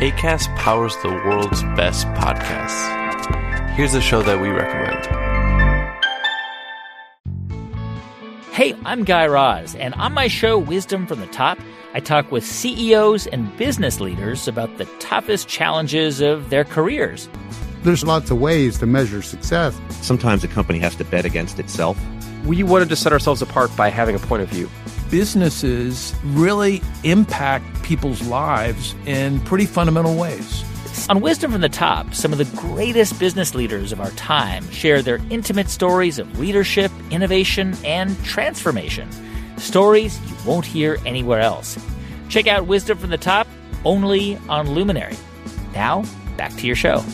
Acast powers the world's best podcasts. Here's a show that we recommend. Hey, I'm Guy Raz, and on my show, Wisdom from the Top, I talk with CEOs and business leaders about the toughest challenges of their careers. There's lots of ways to measure success. Sometimes a company has to bet against itself. We wanted to set ourselves apart by having a point of view. Businesses really impact people's lives in pretty fundamental ways. On Wisdom from the Top, some of the greatest business leaders of our time share their intimate stories of leadership, innovation, and transformation. Stories you won't hear anywhere else. Check out Wisdom from the Top only on Luminary. Now, back to your show.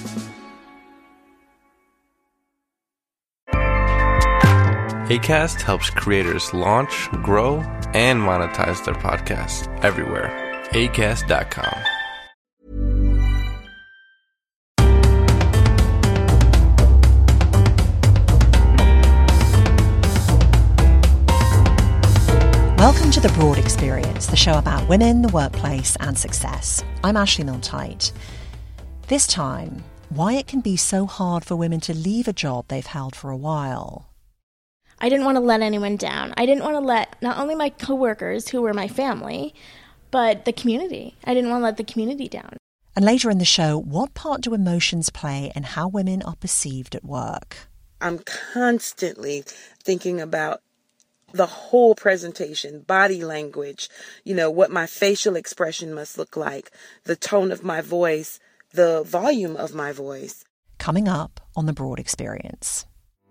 Acast helps creators launch, grow, and monetize their podcasts everywhere. Acast.com. Welcome to The Broad Experience, the show about women, the workplace, and success. I'm Ashley Milne-Tyte. This time, why it can be so hard for women to leave a job they've held for a while. I didn't want to let anyone down. I didn't want to let not only my coworkers, who were my family, but the community. I didn't want to let the community down. And later in the show, what part do emotions play in how women are perceived at work? I'm constantly thinking about the whole presentation, body language, what my facial expression must look like, the tone of my voice, the volume of my voice. Coming up on The Broad Experience.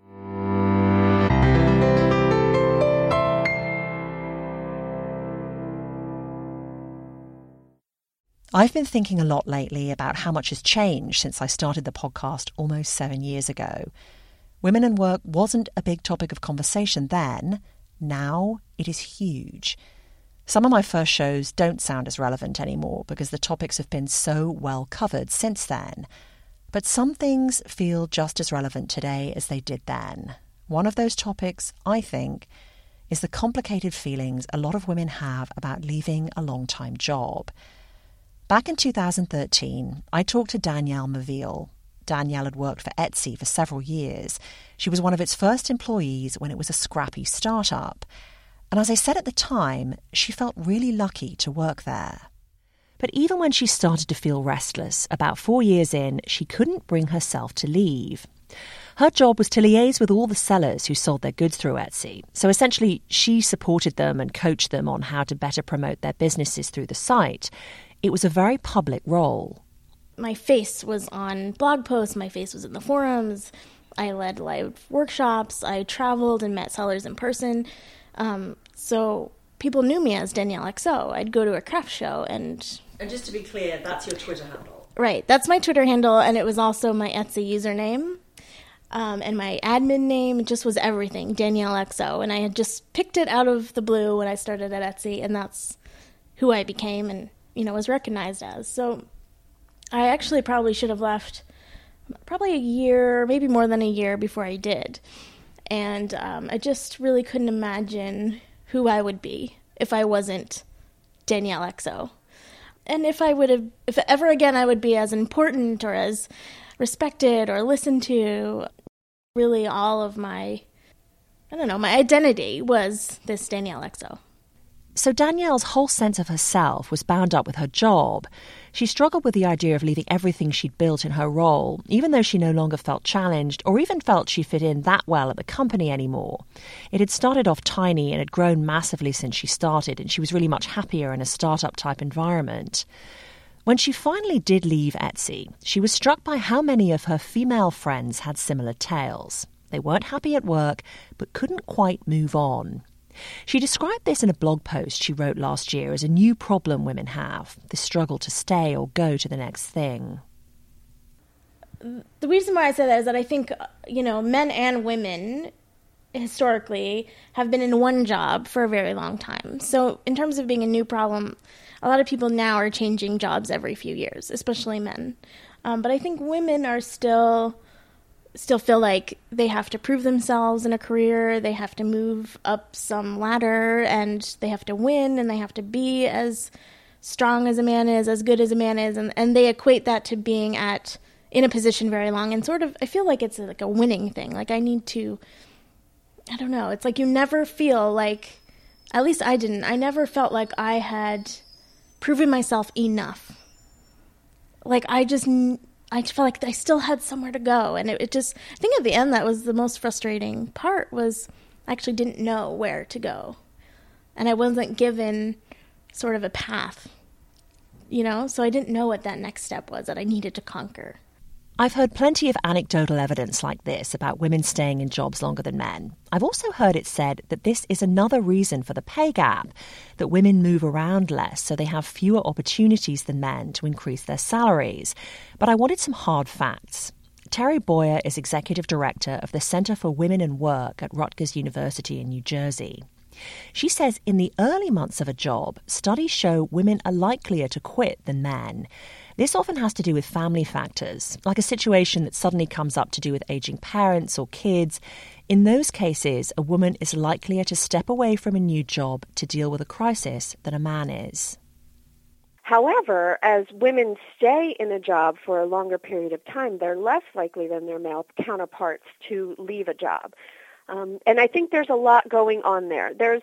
I've been thinking a lot lately about how much has changed since I started the podcast almost 7 years ago. Women and work wasn't a big topic of conversation then. Now it is huge. Some of my first shows don't sound as relevant anymore because the topics have been so well covered since then. But some things feel just as relevant today as they did then. One of those topics, I think, is the complicated feelings a lot of women have about leaving a long-time job. Back in 2013, I talked to Danielle Maville. Danielle had worked for Etsy for several years. She was one of its first employees when it was a scrappy startup. And as I said at the time, she felt really lucky to work there. But even when she started to feel restless, about 4 years in, she couldn't bring herself to leave. Her job was to liaise with all the sellers who sold their goods through Etsy. So essentially, she supported them and coached them on how to better promote their businesses through the site. It was a very public role. My face was on blog posts, my face was in the forums, I led live workshops, I traveled and met sellers in person. So people knew me as Danielle XO. I'd go to a craft show and... And just to be clear, that's your Twitter handle. Right, that's my Twitter handle, and it was also my Etsy username. And my admin name just was everything, Danielle XO. And I had just picked it out of the blue when I started at Etsy, and that's who I became and, was recognized as. So I actually probably should have left probably a year, maybe more than a year before I did. And I just really couldn't imagine who I would be if I wasn't Danielle XO. And if ever again I would be as important or as respected or listened to, really all of my identity was this Danielle XO. So Danielle's whole sense of herself was bound up with her job. She struggled with the idea of leaving everything she'd built in her role, even though she no longer felt challenged or even felt she fit in that well at the company anymore. It had started off tiny and had grown massively since she started, and she was really much happier in a startup-type environment. When she finally did leave Etsy, she was struck by how many of her female friends had similar tales. They weren't happy at work, but couldn't quite move on. She described this in a blog post she wrote last year as a new problem women have, the struggle to stay or go to the next thing. The reason why I say that is that I think, men and women historically have been in one job for a very long time. So in terms of being a new problem, a lot of people now are changing jobs every few years, especially men. But I think women are still feel like they have to prove themselves in a career, they have to move up some ladder, and they have to win, and they have to be as strong as a man is, as good as a man is, and they equate that to being in a position very long, and sort of, I feel like it's like a winning thing. Like I need to, I don't know, it's like you never feel like, at least I didn't, I never felt like I had proven myself enough. Like I felt like I still had somewhere to go, and it just, I think at the end that was the most frustrating part, was I actually didn't know where to go, and I wasn't given sort of a path, so I didn't know what that next step was that I needed to conquer. I've heard plenty of anecdotal evidence like this about women staying in jobs longer than men. I've also heard it said that this is another reason for the pay gap, that women move around less so they have fewer opportunities than men to increase their salaries. But I wanted some hard facts. Terry Boyer is executive director of the Center for Women and Work at Rutgers University in New Jersey. She says in the early months of a job, studies show women are likelier to quit than men. This often has to do with family factors, like a situation that suddenly comes up to do with aging parents or kids. In those cases, a woman is likelier to step away from a new job to deal with a crisis than a man is. However, as women stay in a job for a longer period of time, they're less likely than their male counterparts to leave a job. And I think there's a lot going on there. There's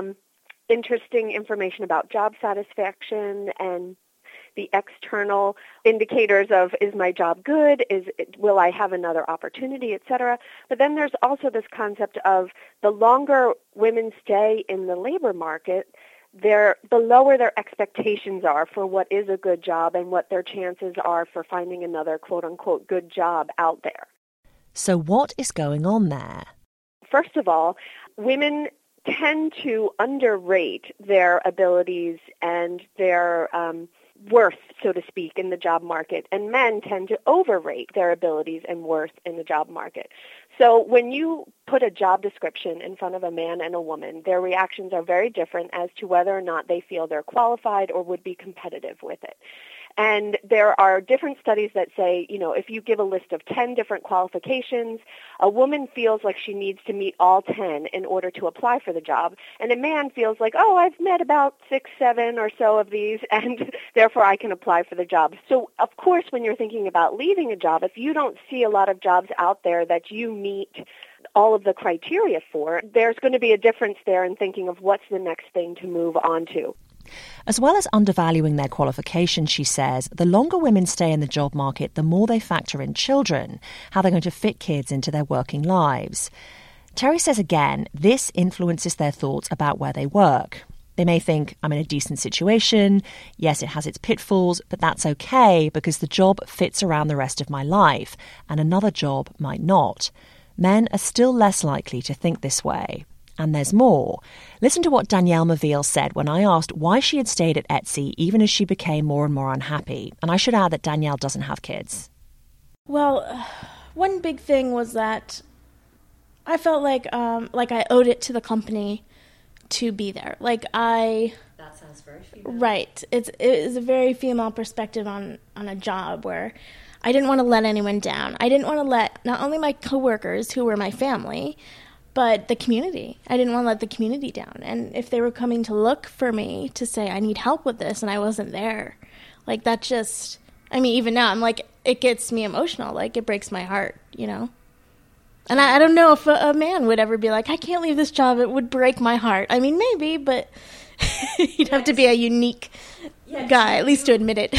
interesting information about job satisfaction and the external indicators of, is my job good? Will I have another opportunity, et cetera? But then there's also this concept of the longer women stay in the labor market, the lower their expectations are for what is a good job and what their chances are for finding another quote-unquote good job out there. So what is going on there? First of all, women tend to underrate their abilities and their worth, so to speak, in the job market, and men tend to overrate their abilities and worth in the job market. So when you put a job description in front of a man and a woman, their reactions are very different as to whether or not they feel they're qualified or would be competitive with it. And there are different studies that say, if you give a list of 10 different qualifications, a woman feels like she needs to meet all 10 in order to apply for the job. And a man feels like, I've met about 6, 7 or so of these, and therefore I can apply for the job. So, of course, when you're thinking about leaving a job, if you don't see a lot of jobs out there that you meet all of the criteria for, there's going to be a difference there in thinking of what's the next thing to move on to. As well as undervaluing their qualifications, she says, the longer women stay in the job market, the more they factor in children, how they're going to fit kids into their working lives. Terry says again, this influences their thoughts about where they work. They may think, I'm in a decent situation. Yes, it has its pitfalls, but that's okay because the job fits around the rest of my life, and another job might not. Men are still less likely to think this way. And there's more. Listen to what Danielle Maville said when I asked why she had stayed at Etsy even as she became more and more unhappy. And I should add that Danielle doesn't have kids. Well, one big thing was that I felt like I owed it to the company to be there. That sounds very female. Right. It is a very female perspective on a job where I didn't want to let anyone down. I didn't want to let not only my coworkers, who were my family, but the community. I didn't want to let the community down. And if they were coming to look for me to say, I need help with this, and I wasn't there, that just, even now, I'm it gets me emotional. It breaks my heart, And I don't know if a man would ever be like, I can't leave this job. It would break my heart. Maybe, but you'd have to be a unique guy, at least to admit it.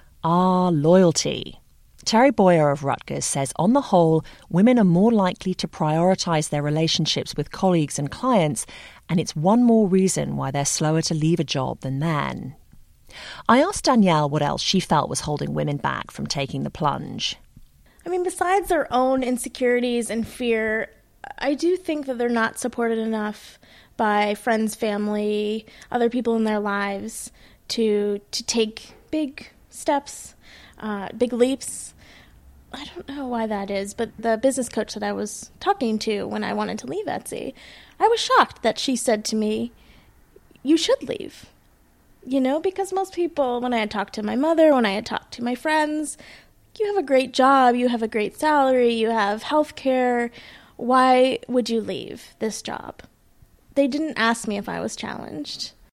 Loyalty. Terry Boyer of Rutgers says, on the whole, women are more likely to prioritize their relationships with colleagues and clients, and it's one more reason why they're slower to leave a job than men. I asked Danielle what else she felt was holding women back from taking the plunge. Besides their own insecurities and fear, I do think that they're not supported enough by friends, family, other people in their lives to take big steps, big leaps. I don't know why that is, but the business coach that I was talking to when I wanted to leave Etsy, I was shocked that she said to me, you should leave. Because most people, when I had talked to my mother, when I had talked to my friends, you have a great job, you have a great salary, you have health care. Why would you leave this job? They didn't ask me if I was challenged.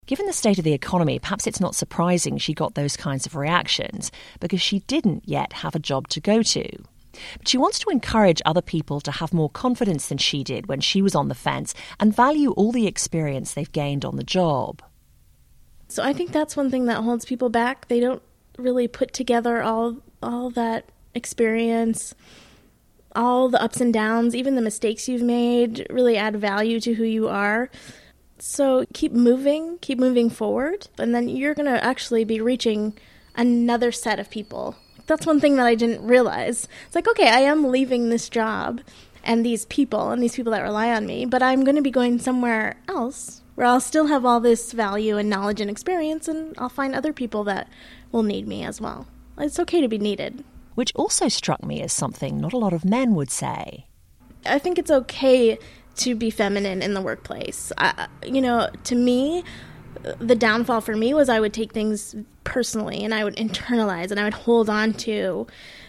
Given the state of the economy, perhaps it's not surprising she got those kinds of reactions because she didn't yet have a job to go to. But she wants to encourage other people to have more confidence than she did when she was on the fence and value all the experience they've gained on the job. So I think that's one thing that holds people back. They don't really put together all that experience, all the ups and downs, even the mistakes you've made really add value to who you are. So keep moving forward, and then you're going to actually be reaching another set of people. That's one thing that I didn't realize. It's like, okay, I am leaving this job and these people that rely on me, but I'm going to be going somewhere else where I'll still have all this value and knowledge and experience, and I'll find other people that will need me as well. It's okay to be needed. Which also struck me as something not a lot of men would say. I think it's okay to be feminine in the workplace. To me, the downfall for me was I would take things personally and I would internalize and I would hold on to,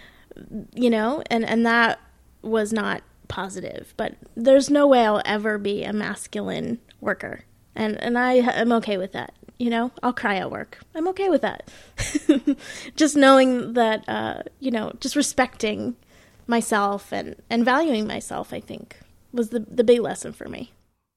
and that was not positive. But there's no way I'll ever be a masculine worker. And I am okay with that. I'll cry at work. I'm okay with that. Just knowing that, just respecting myself and valuing myself, I think, was the big lesson for me.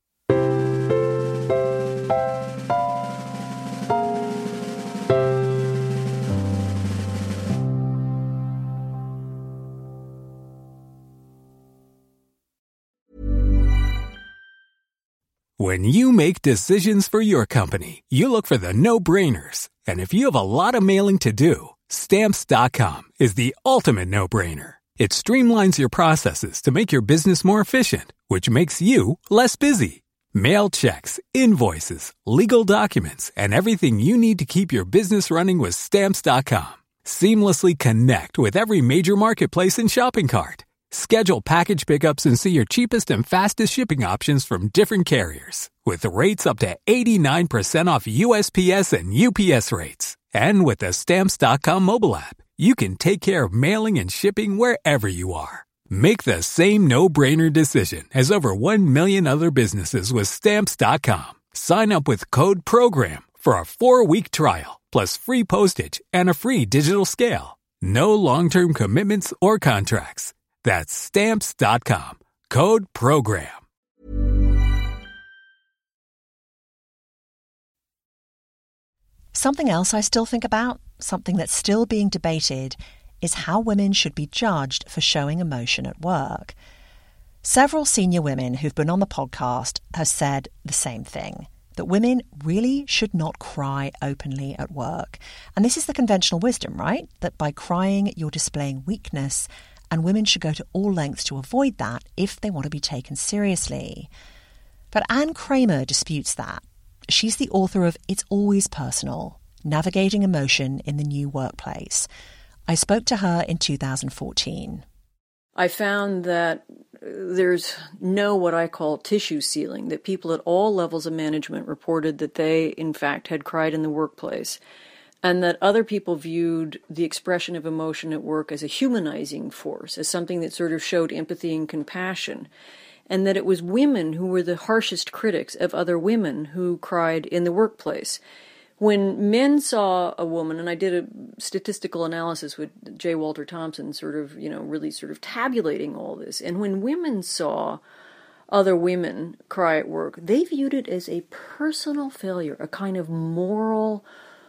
When you make decisions for your company, you look for the no-brainers. And if you have a lot of mailing to do, Stamps.com is the ultimate no-brainer. It streamlines your processes to make your business more efficient, which makes you less busy. Mail checks, invoices, legal documents, and everything you need to keep your business running with Stamps.com. Seamlessly connect with every major marketplace and shopping cart. Schedule package pickups and see your cheapest and fastest shipping options from different carriers, with rates up to 89% off USPS and UPS rates. And with the Stamps.com mobile app, you can take care of mailing and shipping wherever you are. Make the same no-brainer decision as over 1 million other businesses with Stamps.com. Sign up with code PROGRAM for a 4-week trial, plus free postage and a free digital scale. No long-term commitments or contracts. That's Stamps.com. Code PROGRAM. Something else I still think about, something that's still being debated, is how women should be judged for showing emotion at work. Several senior women who've been on the podcast have said the same thing, that women really should not cry openly at work. And this is the conventional wisdom, right? That by crying, you're displaying weakness, and women should go to all lengths to avoid that if they want to be taken seriously. But Anne Kramer disputes that. She's the author of It's Always Personal, Navigating Emotion in the New Workplace. I spoke to her in 2014. I found that there's no what I call tissue sealing, that people at all levels of management reported that they, in fact, had cried in the workplace, and that other people viewed the expression of emotion at work as a humanizing force, as something that sort of showed empathy and compassion, and that it was women who were the harshest critics of other women who cried in the workplace. When men saw a woman, and I did a statistical analysis with J. Walter Thompson, really tabulating all this, and when women saw other women cry at work, they viewed it as a personal failure, a kind of moral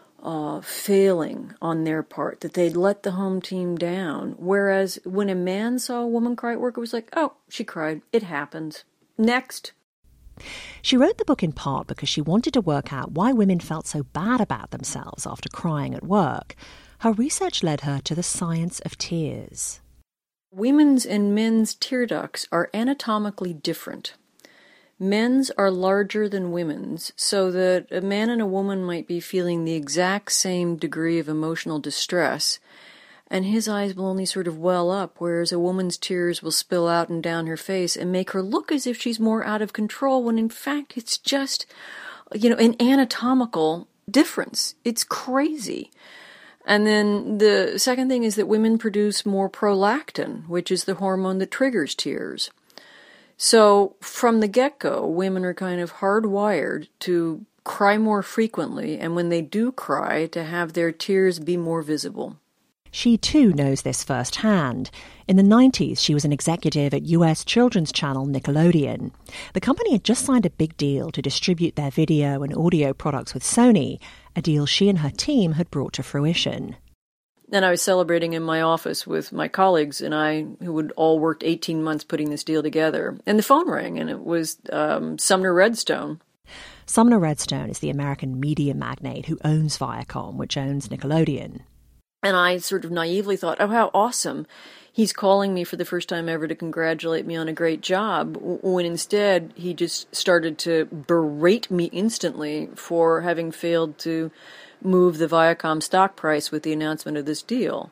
failing on their part, that they'd let the home team down. Whereas when a man saw a woman cry at work, it was like, oh, she cried. It happens. Next. She wrote the book in part because she wanted to work out why women felt so bad about themselves after crying at work. Her research led her to the science of tears. Women's and men's tear ducts are anatomically different. Men's are larger than women's, so that a man and a woman might be feeling the exact same degree of emotional distress, and his eyes will only sort of well up, whereas a woman's tears will spill out and down her face and make her look as if she's more out of control, when in fact it's just, an anatomical difference. It's crazy. And then the second thing is that women produce more prolactin, which is the hormone that triggers tears. So from the get-go, women are kind of hardwired to cry more frequently, and when they do cry, to have their tears be more visible. She too knows this firsthand. In the 90s, she was an executive at US children's channel Nickelodeon. The company had just signed a big deal to distribute their video and audio products with Sony, a deal she and her team had brought to fruition. And I was celebrating in my office with my colleagues and I, who had all worked 18 months putting this deal together. And the phone rang, and it was Sumner Redstone. Sumner Redstone is the American media magnate who owns Viacom, which owns Nickelodeon. And I sort of naively thought, oh, how awesome. He's calling me for the first time ever to congratulate me on a great job, when instead he just started to berate me instantly for having failed to move the Viacom stock price with the announcement of this deal.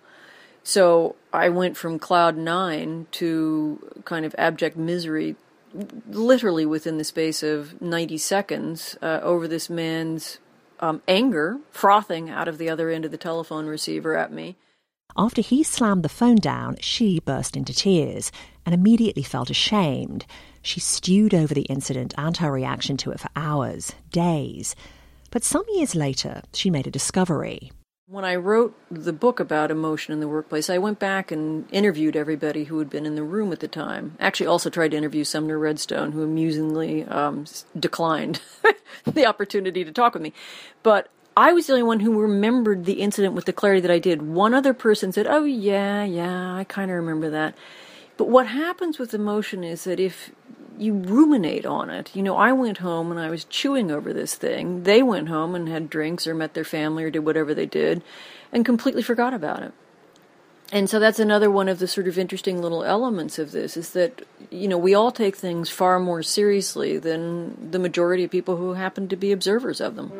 So I went from cloud nine to kind of abject misery, literally within the space of 90 seconds, over this man's anger frothing out of the other end of the telephone receiver at me. After he slammed the phone down, she burst into tears and immediately felt ashamed. She stewed over the incident and her reaction to it for hours, days. But some years later, she made a discovery. When I wrote the book about emotion in the workplace, I went back and interviewed everybody who had been in the room at the time. Actually, also tried to interview Sumner Redstone, who amusingly declined the opportunity to talk with me. But I was the only one who remembered the incident with the clarity that I did. One other person said, oh, yeah, I kind of remember that. But what happens with emotion is that if you ruminate on it, I went home and I was chewing over this thing. They went home and had drinks or met their family or did whatever they did and completely forgot about it. And so that's another one of the sort of interesting little elements of this, is that, we all take things far more seriously than the majority of people who happen to be observers of them.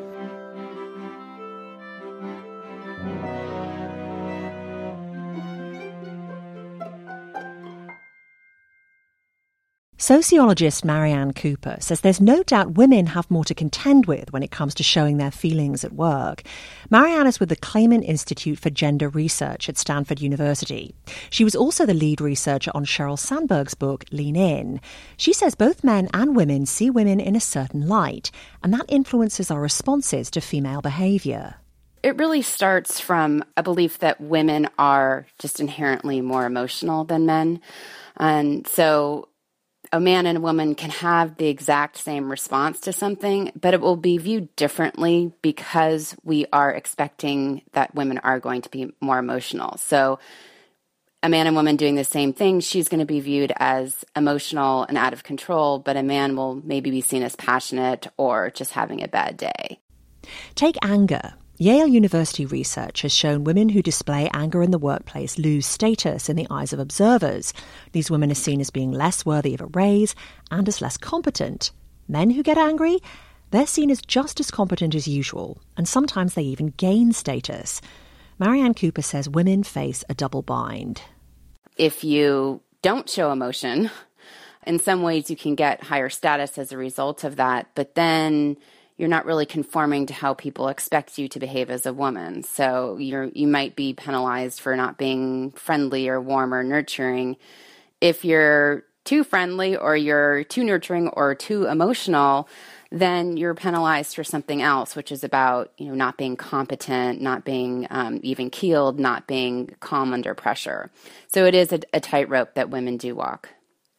Sociologist Marianne Cooper says there's no doubt women have more to contend with when it comes to showing their feelings at work. Marianne is with the Clayman Institute for Gender Research at Stanford University. She was also the lead researcher on Sheryl Sandberg's book, Lean In. She says both men and women see women in a certain light, and that influences our responses to female behavior. It really starts from a belief that women are just inherently more emotional than men. And so a man and a woman can have the exact same response to something, but it will be viewed differently because we are expecting that women are going to be more emotional. So a man and woman doing the same thing, she's going to be viewed as emotional and out of control, but a man will maybe be seen as passionate or just having a bad day. Take anger. Yale University research has shown women who display anger in the workplace lose status in the eyes of observers. These women are seen as being less worthy of a raise and as less competent. Men who get angry, they're seen as just as competent as usual, and sometimes they even gain status. Marianne Cooper says women face a double bind. If you don't show emotion, in some ways you can get higher status as a result of that, but then you're not really conforming to how people expect you to behave as a woman. So you might be penalized for not being friendly or warm or nurturing. If you're too friendly or you're too nurturing or too emotional, then you're penalized for something else, which is about not being competent, not being even-keeled, not being calm under pressure. So it is a tightrope that women do walk.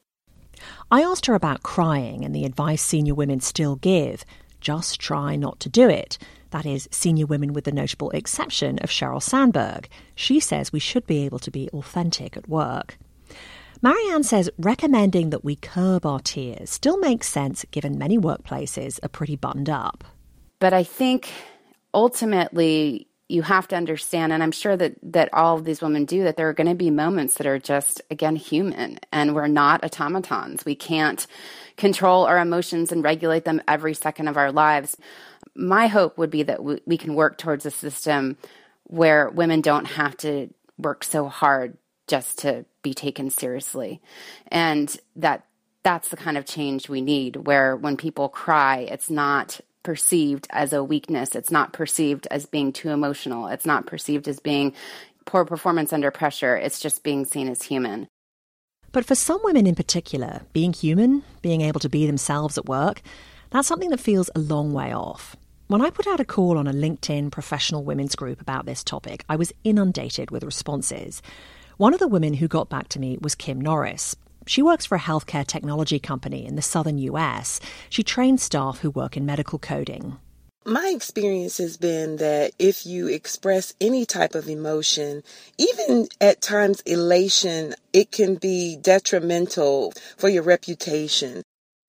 I asked her about crying and the advice senior women still give. Just try not to do it. That is, senior women with the notable exception of Sheryl Sandberg. She says we should be able to be authentic at work. Marianne says recommending that we curb our tears still makes sense given many workplaces are pretty buttoned up. But I think ultimately you have to understand, and I'm sure that all of these women do, that there are going to be moments that are just, again, human, and we're not automatons. We can't control our emotions and regulate them every second of our lives. My hope would be that we can work towards a system where women don't have to work so hard just to be taken seriously. And that's the kind of change we need, where when people cry, it's not perceived as a weakness. It's not perceived as being too emotional. It's not perceived as being poor performance under pressure. It's just being seen as human. But for some women in particular, being human, being able to be themselves at work, that's something that feels a long way off. When I put out a call on a LinkedIn professional women's group about this topic, I was inundated with responses. One of the women who got back to me was Kim Norris. She works for a healthcare technology company in the southern US. She trains staff who work in medical coding. My experience has been that if you express any type of emotion, even at times elation, it can be detrimental for your reputation.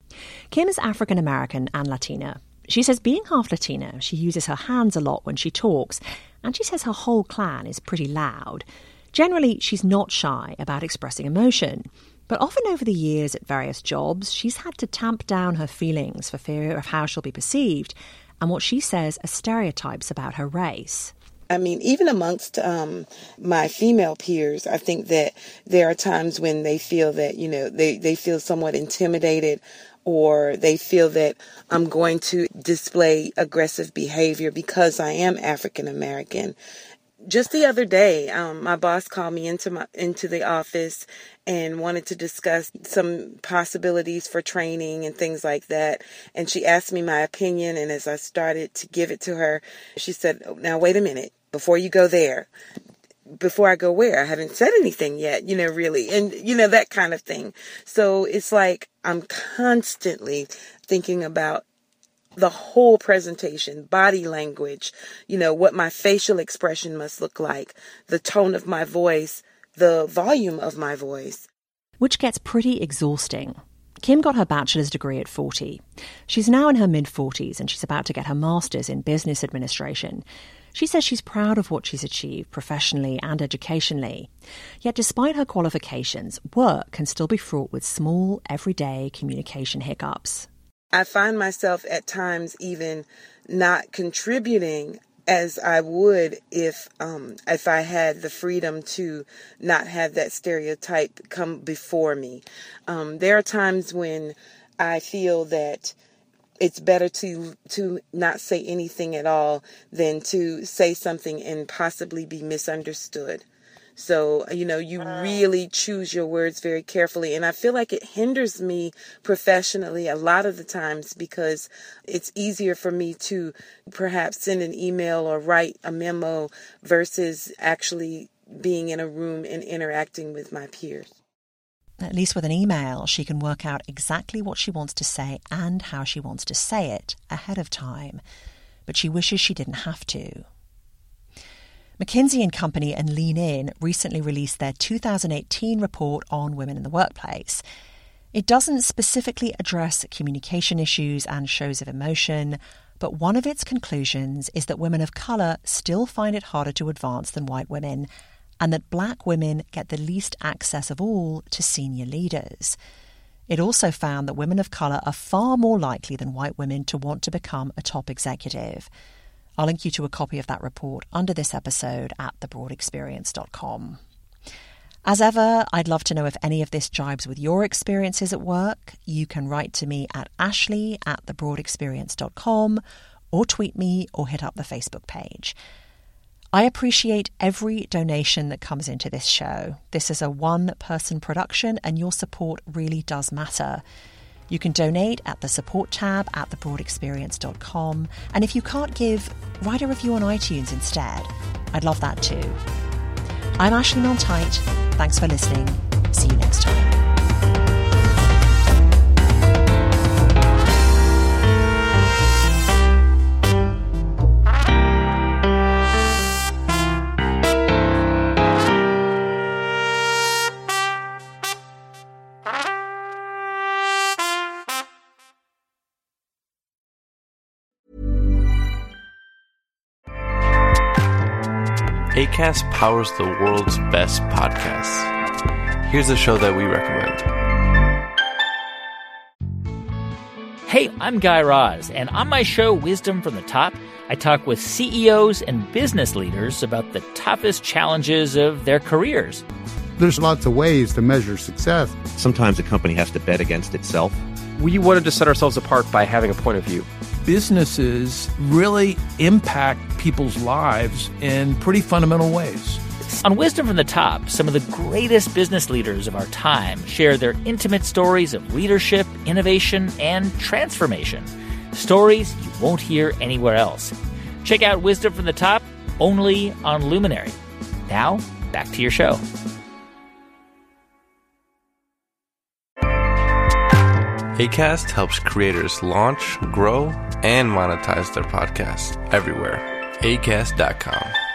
Kim is African American and Latina. She says being half Latina, she uses her hands a lot when she talks, and she says her whole clan is pretty loud. Generally, she's not shy about expressing emotion, but often over the years at various jobs, she's had to tamp down her feelings for fear of how she'll be perceived and what she says are stereotypes about her race. I mean, even amongst my female peers, I think that there are times when they feel that, they feel somewhat intimidated, or they feel that I'm going to display aggressive behavior because I am African American. Just the other day, my boss called me into the office and wanted to discuss some possibilities for training and things like that. And she asked me my opinion, and as I started to give it to her, she said, "Now wait a minute, before you go there." Before I go where? I haven't said anything yet, really. And, that kind of thing. So it's like I'm constantly thinking about the whole presentation, body language, what my facial expression must look like, the tone of my voice, the volume of my voice. Which gets pretty exhausting. Kim got her bachelor's degree at 40. She's now in her mid-40s and she's about to get her master's in business administration. She says she's proud of what she's achieved professionally and educationally. Yet despite her qualifications, work can still be fraught with small, everyday communication hiccups. I find myself at times even not contributing as I would if I had the freedom to not have that stereotype come before me. There are times when I feel that it's better to not say anything at all than to say something and possibly be misunderstood. So, you really choose your words very carefully. And I feel like it hinders me professionally a lot of the times because it's easier for me to perhaps send an email or write a memo versus actually being in a room and interacting with my peers. At least with an email, she can work out exactly what she wants to say and how she wants to say it ahead of time. But she wishes she didn't have to. McKinsey & Company and Lean In recently released their 2018 report on women in the workplace. It doesn't specifically address communication issues and shows of emotion, but one of its conclusions is that women of colour still find it harder to advance than white women, and that black women get the least access of all to senior leaders. It also found that women of colour are far more likely than white women to want to become a top executive. I'll link you to a copy of that report under this episode at thebroadexperience.com. As ever, I'd love to know if any of this jibes with your experiences at work. You can write to me at ashley@thebroadexperience.com or tweet me or hit up the Facebook page. I appreciate every donation that comes into this show. This is a one-person production and your support really does matter. You can donate at the support tab at thebroadexperience.com. And if you can't give, write a review on iTunes instead. I'd love that too. I'm Ashley Milne-Tyte. Thanks for listening. See you next time. Acast powers the world's best podcasts. Here's a show that we recommend. Hey, I'm Guy Raz, and on my show, Wisdom from the Top, I talk with CEOs and business leaders about the toughest challenges of their careers. There's lots of ways to measure success. Sometimes a company has to bet against itself. We wanted to set ourselves apart by having a point of view. Businesses really impact people's lives in pretty fundamental ways. On Wisdom from the Top, some of the greatest business leaders of our time share their intimate stories of leadership, innovation, and transformation. Stories you won't hear anywhere else. Check out Wisdom from the Top only on Luminary. Now, back to your show. Acast helps creators launch, grow, and monetize their podcasts everywhere. Acast.com.